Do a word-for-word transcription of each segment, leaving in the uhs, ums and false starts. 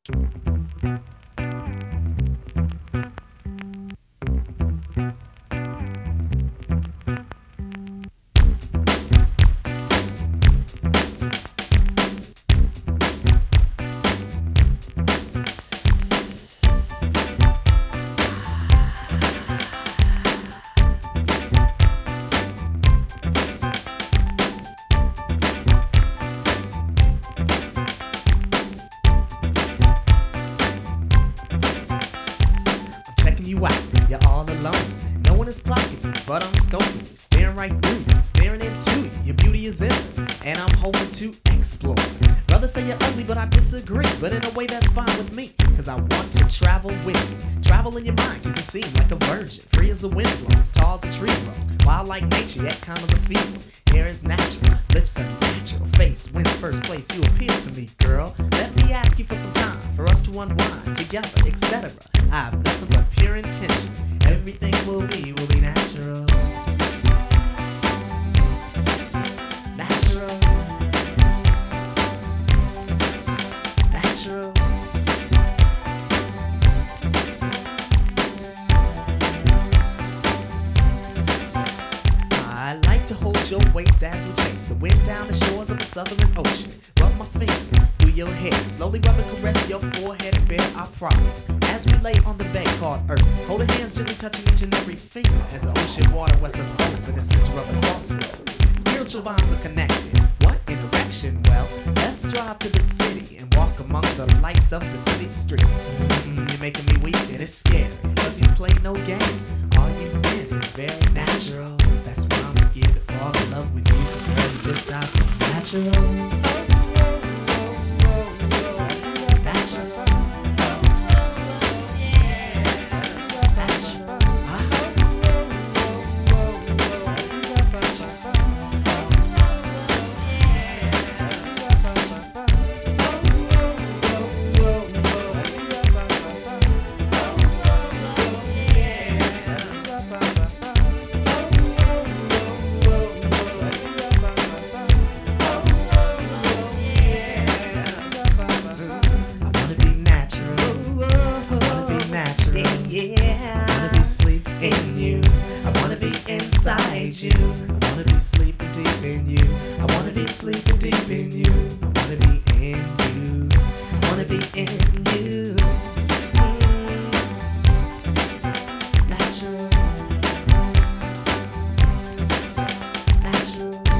You out, you're all alone. No one is clocking you, but I'm scoping you, staring right through you, staring into you. Your beauty is endless, and I'm hoping to explore. Brothers say you're ugly, but I disagree. But in a way that's fine with me, cause I want to travel with you. Travel in your mind, cause you seem like a virgin. Free as the wind blows, tall as a tree grows. Wild like nature, yet calm as a fever. Hair is natural, lips are natural. Face wins first place, you appeal to me, girl. Let me ask you for some time, for us to unwind together, et cetera. I have nothing but pure intentions. Everything will be, will be natural. Natural. Natural. I like to hold your waist as we chase the wind down the shores of the southern ocean. Rub my fingers through your hair, slowly rub and caress your forehead and bear our problems. As we lay on the bed called Earth, holding hands gently touching each and every finger as the ocean water wets us both in the center of the crossroads. Spiritual bonds are connected. What interaction? Well, let's drive to the city and walk among the lights of the city streets. Mm, you're making me weak and it's scary, cause you play no games. All you've been is very natural. That's why I'm scared to fall in love with you, cause girl, you just are so natural. In you, I wanna be inside you. I wanna be sleeping deep in you. I wanna be sleeping deep in you. I wanna be in you. I wanna be in you. Mm. Natural. Natural.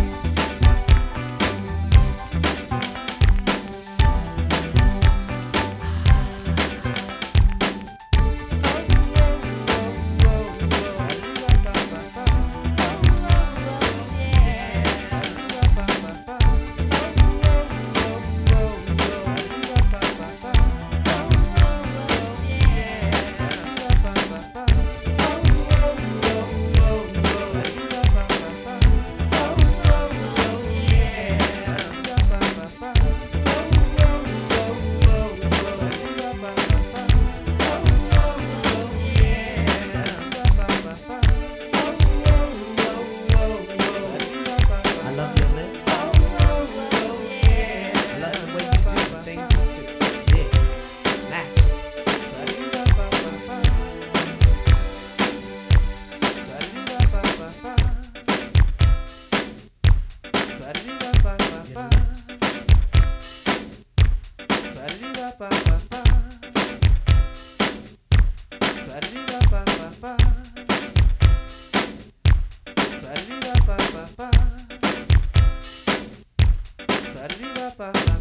Ba-da-dee-ba-ba-ba